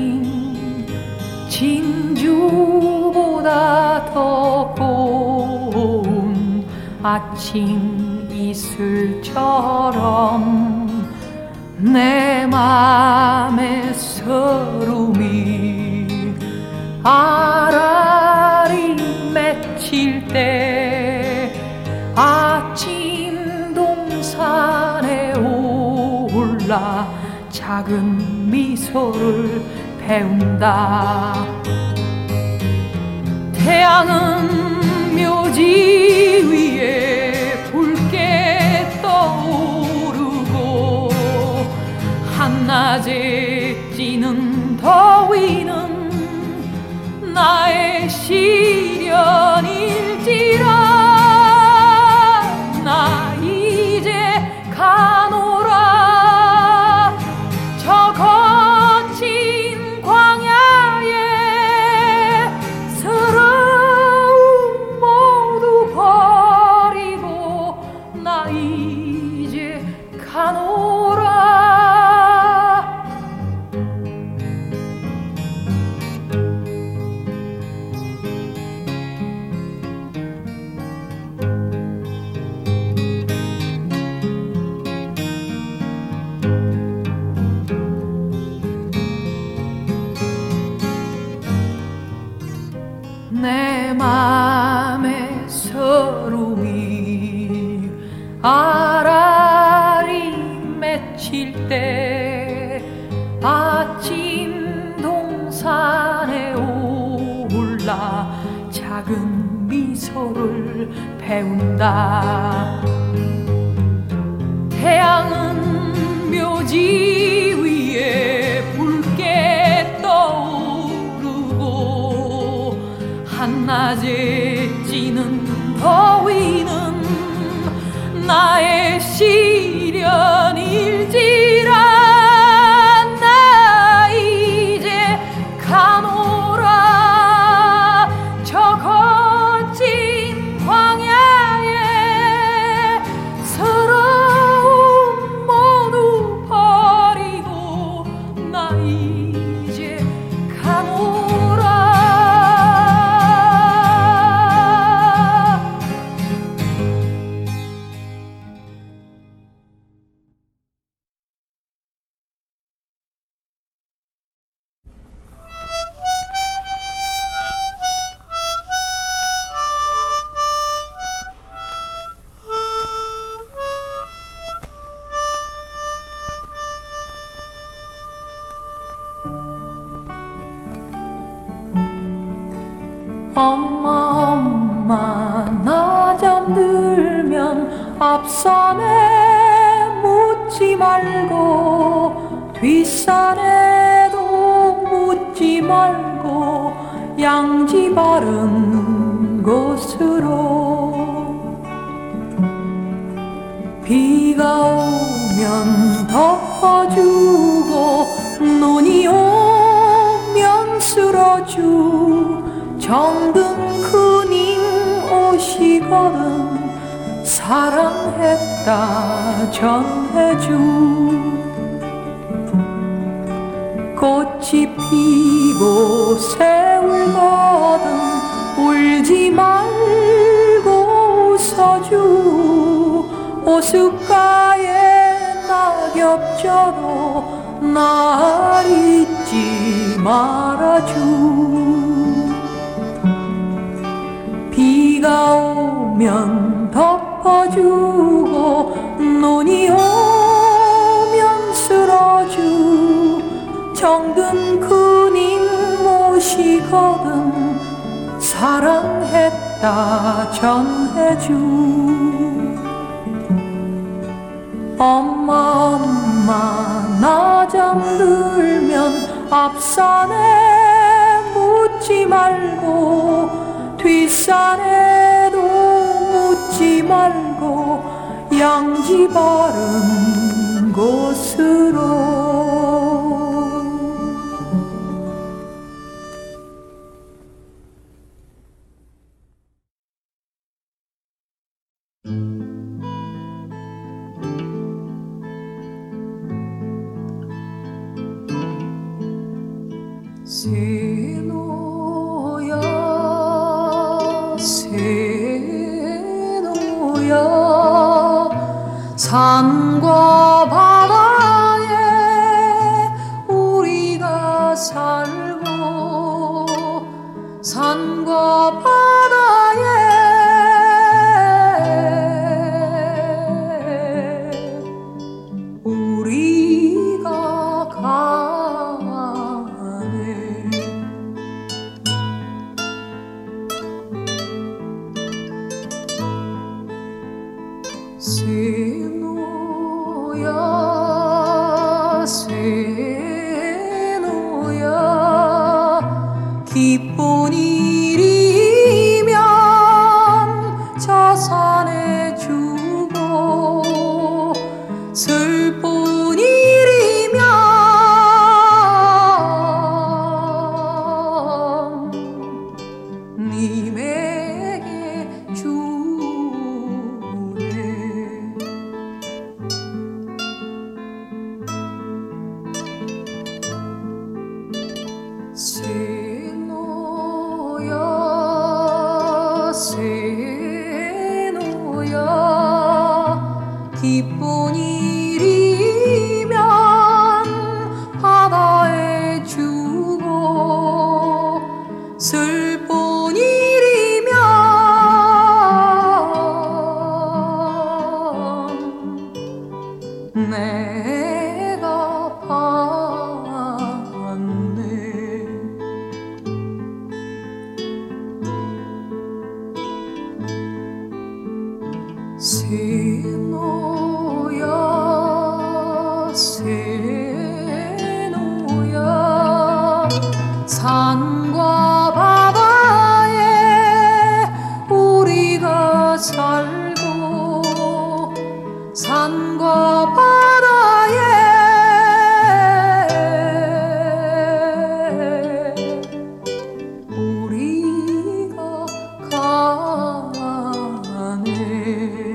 내린 진주보다 더 고운 아침 이슬처럼 내 맘의 서름이 아라리 맺힐 때 아침 동산에 올라 작은 미소를 배운다. 태양은 묘지 위에 붉게 떠오르고 한낮에 찌는 더위는 나의 시련일지라. 나 이제 가노라 저 거친 광야에 서러움 모두 버리고 나 이제 가노라. 내 맘의 서름이 아라리 맺힐 때 아침 동산에 올라 작은 미소를 배운다. 태양은 묘지 위에 붉게 떠오르고 한낮에 찌는 더위는 나의 시련일지라. 나 이제 가노라 저 거친 광야에 서러움 모두 버리고 나 이제 가노라. 엄마 나 잠들면 앞산에 묻지 말고 뒷산에도 묻지 말고 양지 바른 곳으로. 비가 오면 덮어주고 눈이 오면 쓸어주 정든 그님 오시거든 사랑했다 전해주. 꽃이 피고 새울거든 울지 말고 웃어주. 호숫가에 낙엽 져도 날 잊지 말아주. 비가 오면 덮어주고 눈이 오면 쓸어주 정든 그님 모시거든 사랑했다 전해주. 엄마 나 잠들면 앞산에 묻지 말고 뒷산에도 묻지 말고 양지 바른 곳으로. 새노야 새노야 산과 바다에 우리가 살고 산과 바다에 우리가 가네. 새노야 새노야 기쁜 일이면 자산해 주고 슬픈 일이면 님에게 주네. 새노야 새노야 기쁜 일이면 바다에 주고 슬픈 일이면 내가 받네. 새노야 새노야 산과 바다에 우리가 살고 산과 바다에 우리가 가네.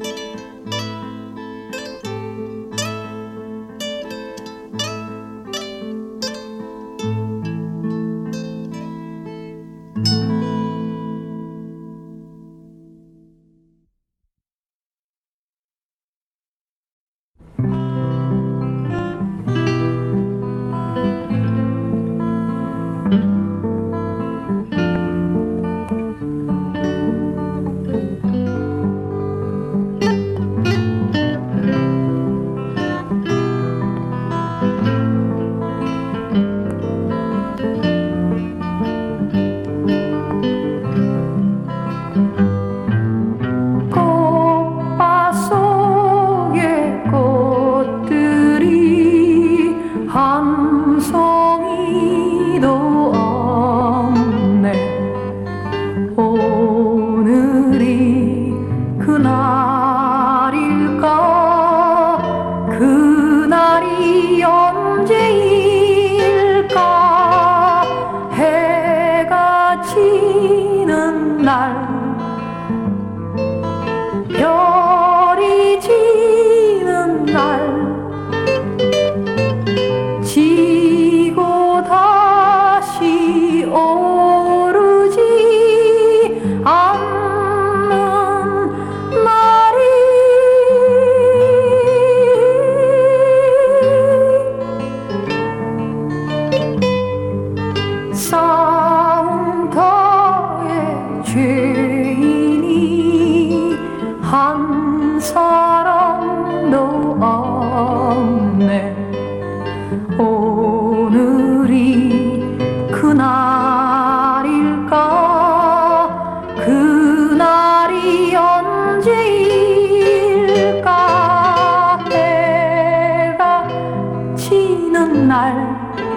꽃밭 속에 꽃들이 한 송이도 없네. 오늘이 그날일까 그날이 언제일까 해가 지는 날 별이 지는 날 지고 다시 오르지 않는 날이 싸움터의 죄인이 한 사람도 없네. 오늘이 그날일까 그날이 언제일까 해가 지는 날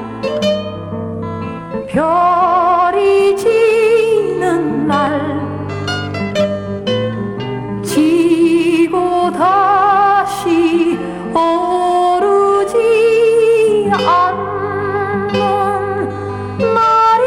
별이 지는 날 지고 다시 오르지 않는 날이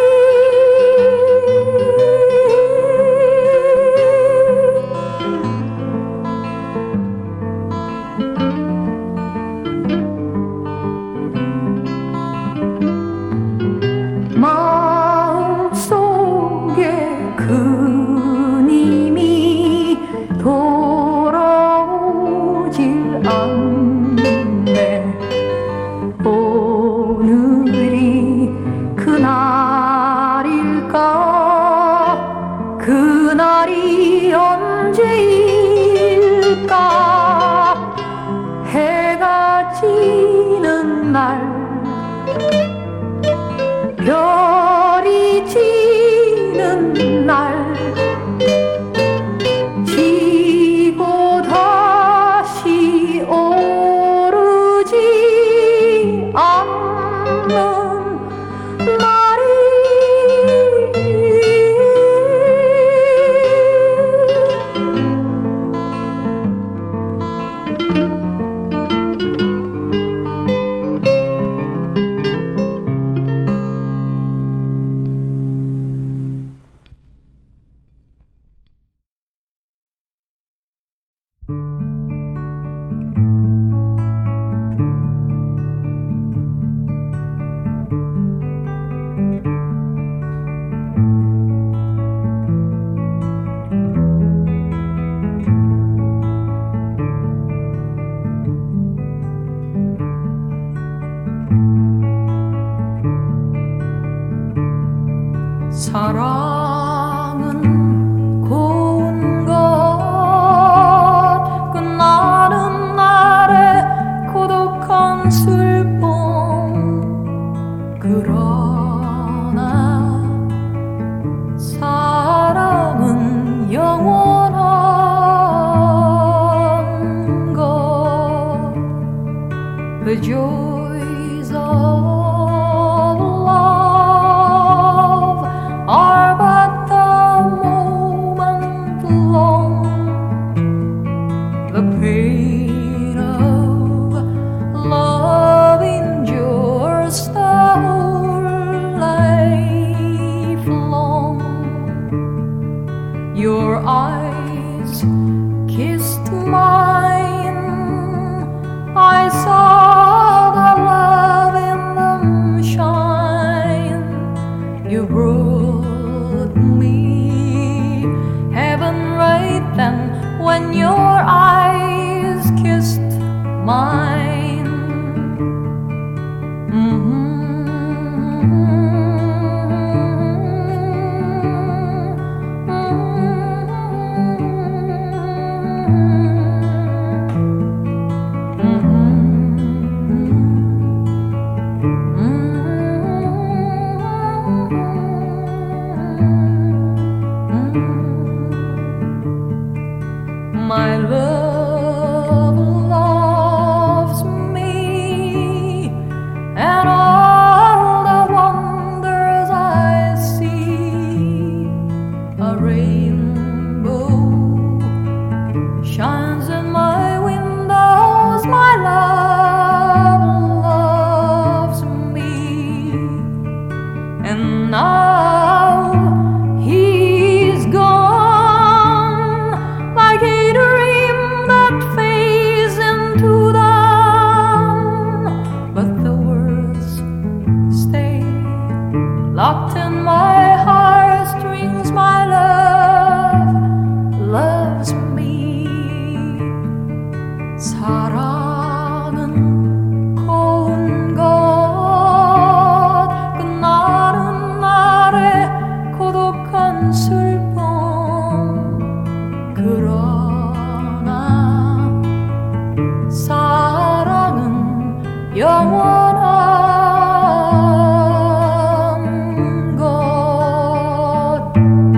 별이 지는 날 지고 다시 오르지 않는 날이 사랑은 고운 것 끝나는 날의 고독한 슬픔 그러나 사랑은 영원한 것 The joys of are but the moment long. The pain of love endures the whole life long. Your eyes kissed mine. I saw the love in them shine. You brought me heaven right then when your eyes kissed mine. My love loves me and all the wonders I see. A rainbow shines in my windows. My love loves me, and now he's gone like a dream that fades into dawn. But the words stay locked in my heartstrings. My love loves me. 사랑은 고운 것 끝나는 날의 고독한 슬픔 그러나 사랑은 영원한 것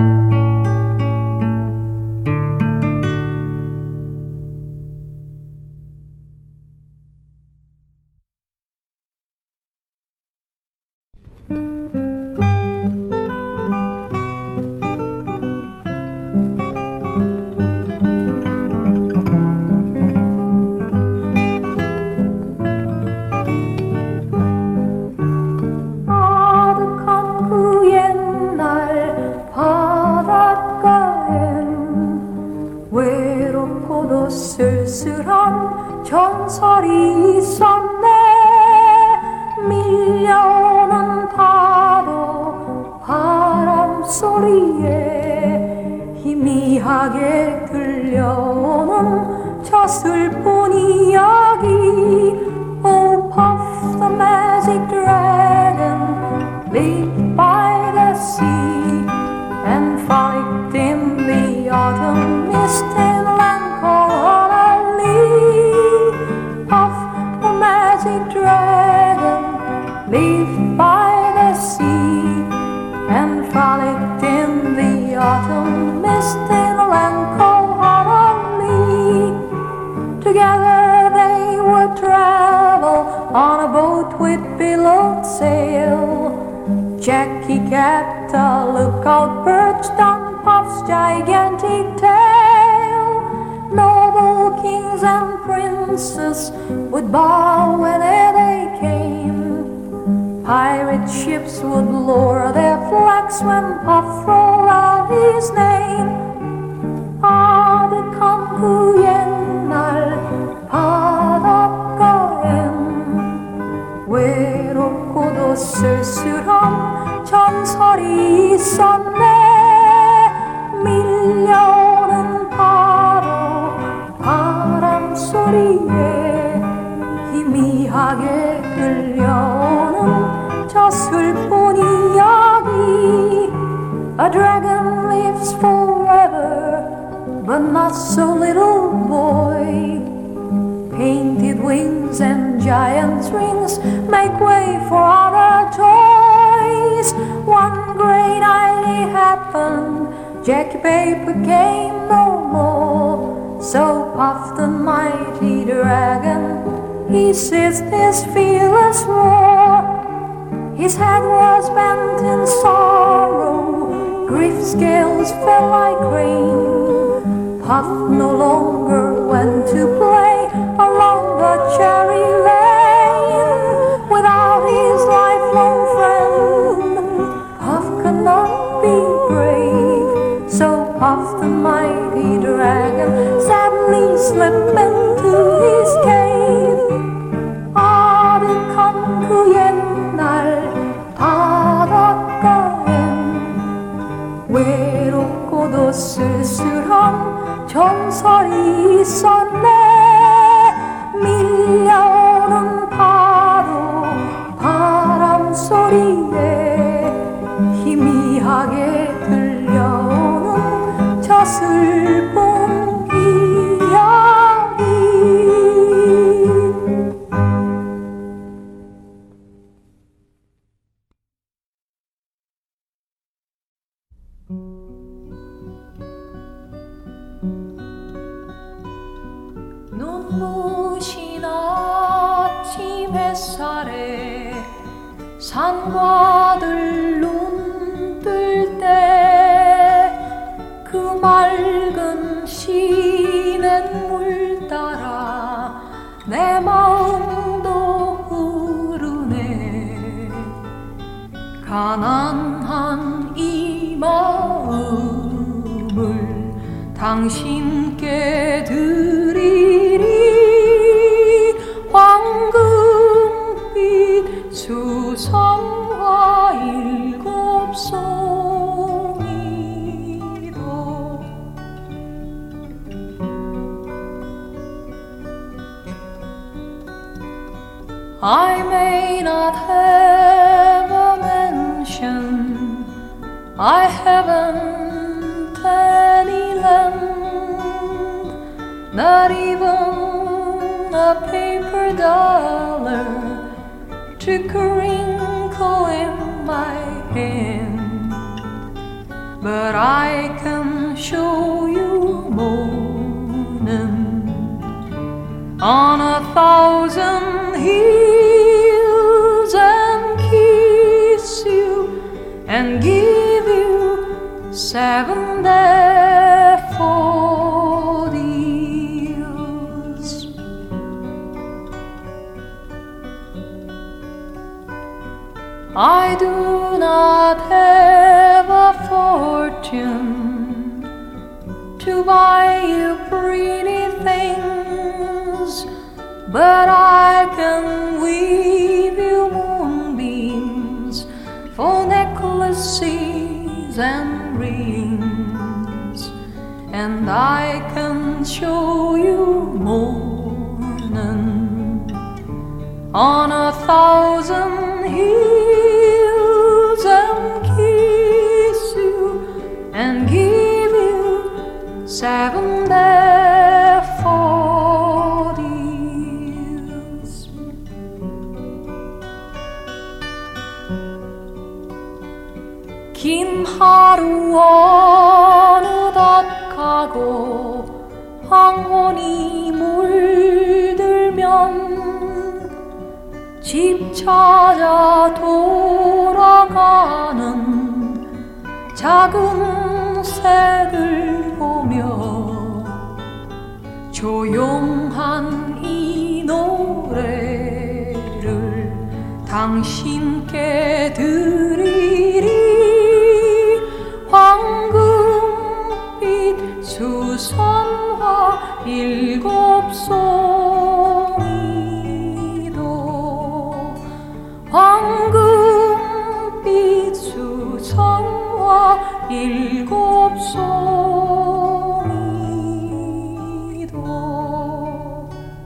아득한 그 옛날 바닷가엔 외롭고도 쓸쓸한 전설이 있었네. 밀려오는 파도 바람 소리에 희미하게 들려오는 저 슬픈 이야기. Oh, Puff the magic dragon lived by the sea and frolicked in the autumn mist in a land called Honolulu. Puff the magic dragon lived by the sea sail. Jackie kept a lookout perched on Puff's gigantic tail. Noble kings and princes would bow whenever they came. Pirate ships would lower their flags when Puff rolled out his name. 아득한 그 옛날 바닷가엔 외롭고도 쓸쓸한 전설이 있었네. 밀려오는 파도 바람 소리에 희미하게 들려오는 저 슬픈 이야기. A dragon lives forever, but not so little boy. Painted wings and giant rings make way for other toys. One great night it happened, Jackie Paper came no more. So Puff the mighty dragon, he ceased his fearless roar. His head was bent in sorrow, grief scales fell like rain. Puff no longer went to play along the cherry lane. Without his lifelong friend, Puff could not be brave. So Puff the mighty dragon sadly slipped into his cave. 아득한 그 옛날 바닷가엔 외롭고도 쓸쓸한 전설이 있었네. 밀려오는 파도 바람 소리에 희미하게 들려오는 저 슬픈 이야기. 눈부신 아침 햇살에 산과들 눈뜰 때 그 맑은 시냇물 따라 내 마음도 흐르네. 가난한 이 마음을 당신께 드리리. 황금빛 수성화 7송이도 I may not have a mansion, I haven't any land, not even a paper dollar to crinkle in my hand. But I can show you morning on 1,000 hills and kiss you and give you 7 daffodils. I do not have a fortune to buy you pretty things, but I can weave you moonbeams for necklaces and rings, and I can show you morning on 1,000 hills and kiss you and give you 7 daffodils. 긴 하루 어느덧 가고 황혼이 물들면 집 찾아 돌아가는 작은 새들 보며 조용한 이 노래를 당신께 드리리. 황금빛 수선화 일곱 송이도 황금빛 수선화 일곱 송이도.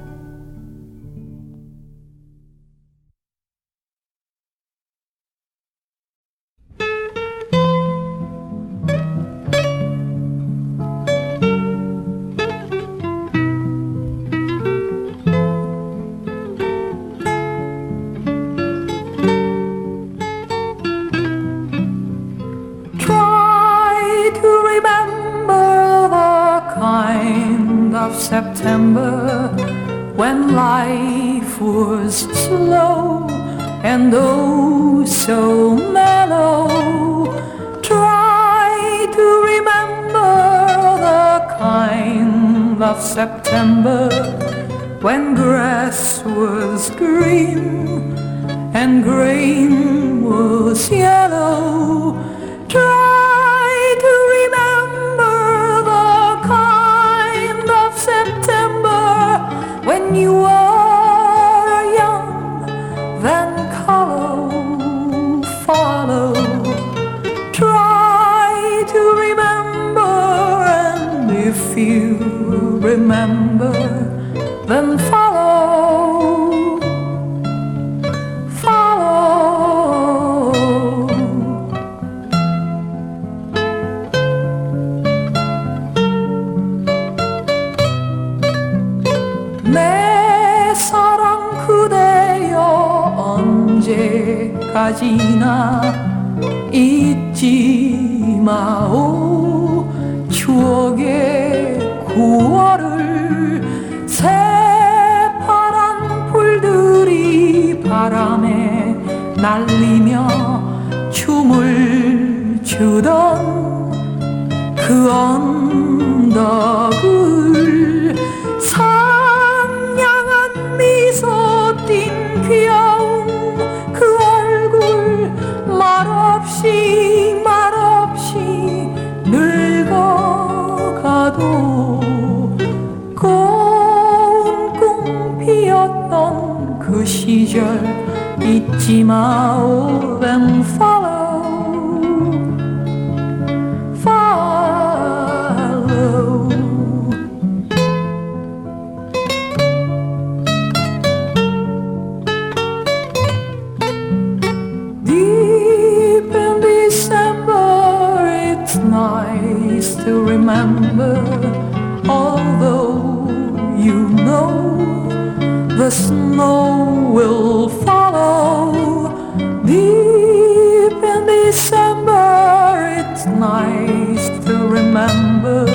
Of September, when life was slow and oh so mellow. Try to remember the kind of September when grass was green and grain was yellow. Try to remember the kind of September when you were young, then follow. Try to remember, and if you remember, then follow. 내 사랑 그대여 언제까지나 잊지 마오. 추억의 9월을 새파란 불들이 바람에 날리며 춤을 추던 그 언덕을 상냥한 미소 띤 귀여운 그 얼굴 말없이 늙어가도 고운 꿈 피었던 그 시절 잊지 마오. Then follow. Nice to remember, although you know the snow will follow. Deep in December, it's nice to remember.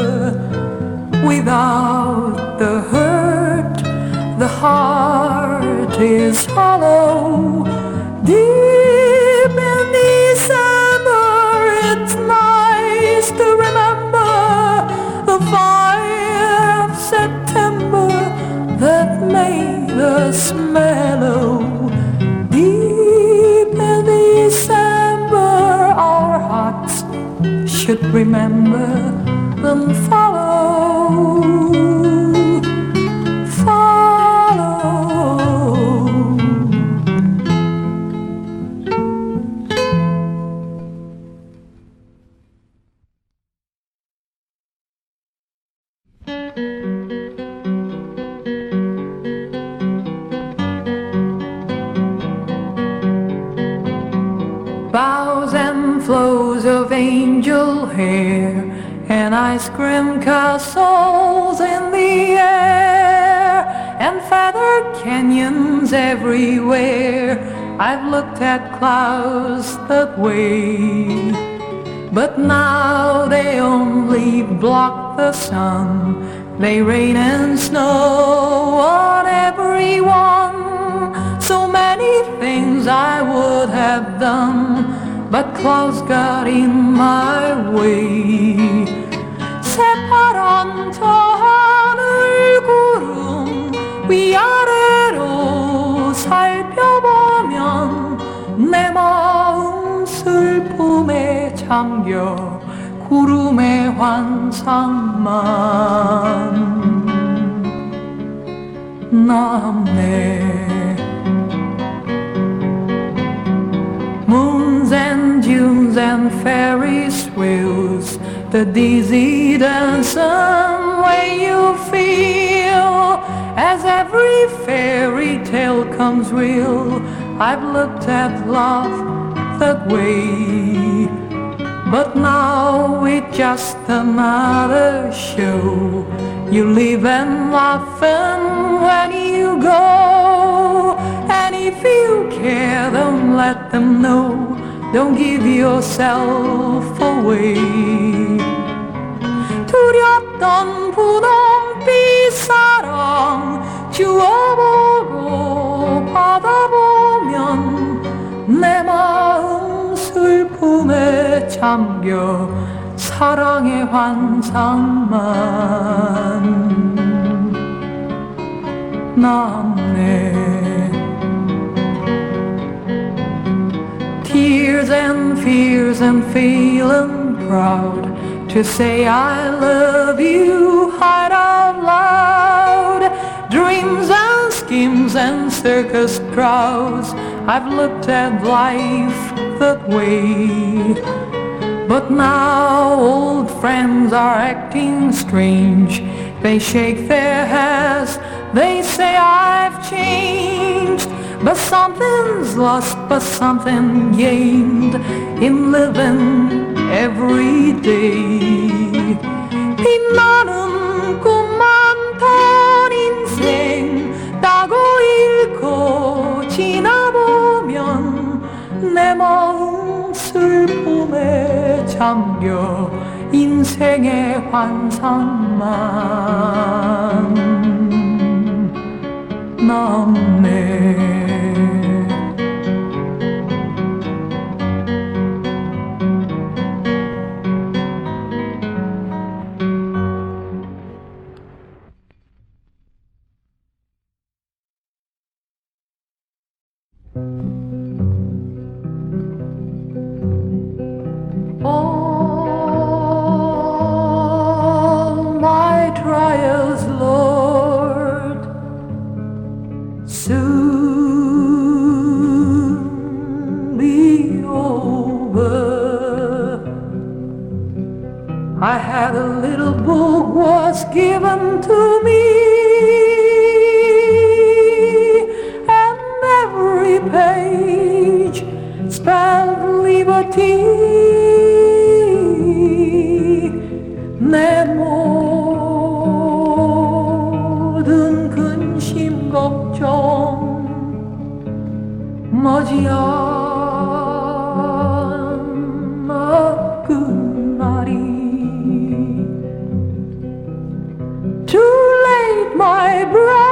Without the hurt, the heart is hollow. Deep in December, it's nice to remember the fire of September that made us mellow. Deep in December, our hearts should remember, then follow. Bows and flows of angel hair and ice cream castles in the air and feather canyons everywhere. I've looked at clouds that way, but now they only block the sun. They rain and snow on everyone. So many things I would have done, but clouds got in my way. 새파란 저 하늘 구름 위아래로 살펴보면 내 마음 슬픔에 잠겨 구름의 환상만 남네. Moons and dunes and Ferris wheels, the dizzy dancing way you feel as every fairy tale comes real. I've looked at love that way, but now it's just another show. You live and laugh and when you go, and if you care, don't let them know. Don't give yourself away. 두렵던 분홍빛 사랑 주워보고 받아보면 내 마음 슬픔에 잠겨 사랑의 환상만 남네. Tears and fears and feeling proud to say I love you right out loud. Dreams and schemes and circus crowds, I've looked at life that way. But now old friends are acting strange. They shake their heads, they say I've changed. But something's lost, but something gained in living every day. 빛나는 꿈만 탄 인생 따고 읽고 지나보면 내 마음 슬픔에 잠겨 인생의 환상만 남네. All my trials, Lord, soon be over. I had a little book was given to me, and every page spelled liberty. 내 모든 근심 걱정 머지않아 그날이. Too late my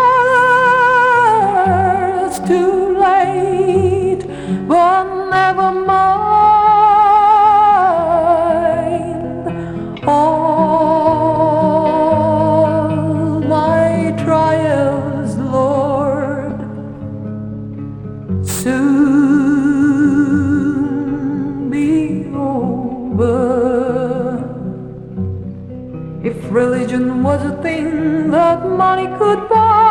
brothers, too late, but never mind. All my trials, Lord, soon be over. If religion was a thing that money could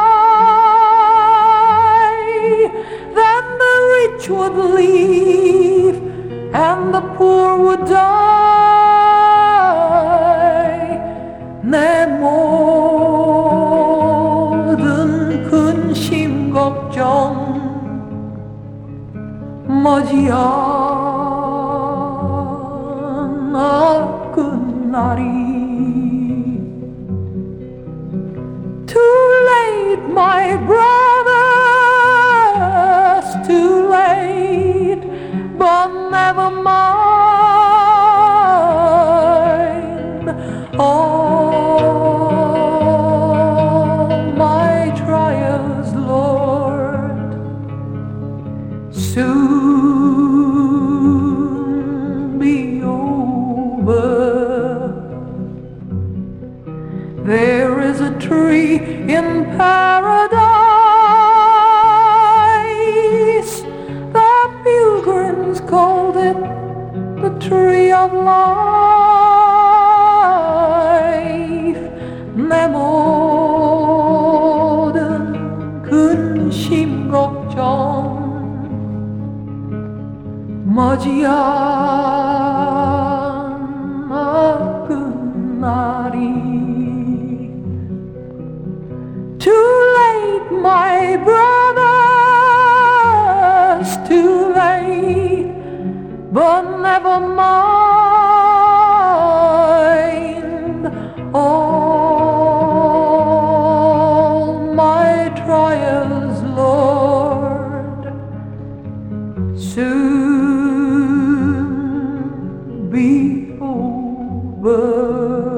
buy, then the rich would leave and the poor would die. 내 모든 근심 걱정 머지않아 그날이. Too late my brothers, too late, but never mind. All my trials, Lord, soon tree of life 내 모든 근심 걱정 머지않아 끝나리 Too late my brothers too late but never mind all my trials Lord soon be over